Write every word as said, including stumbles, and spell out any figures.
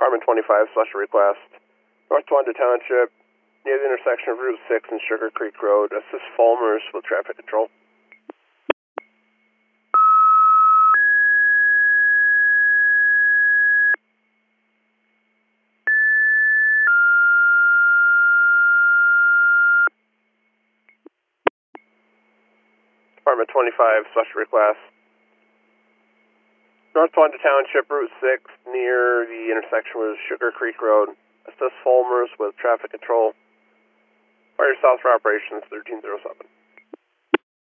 Department twenty-five, special request. North Towanda Township, near the intersection of Route six and Sugar Creek Road. Assist Fulmers with traffic control. Department twenty-five, special request. North Towanda Township, Route six, near the intersection with Sugar Creek Road. Assist Fulmers with traffic control. Fire South for operations thirteen oh seven.